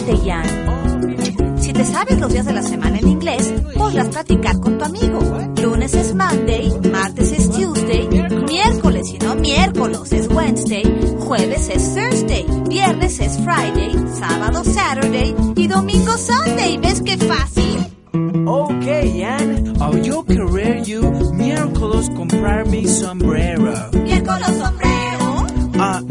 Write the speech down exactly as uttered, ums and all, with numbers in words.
Excelente, Jan. Si te sabes los días de la semana en inglés, podrás platicar con tu amigo. Lunes es Monday, martes es Tuesday, miércoles y no miércoles es Wednesday, jueves es Thursday, viernes es Friday, sábado Saturday y domingo Sunday. ¿Ves qué fácil? Okay, Jan. Oh, yo querer you miércoles comprar mi sombrero. ¿Miércoles sombrero? Ah,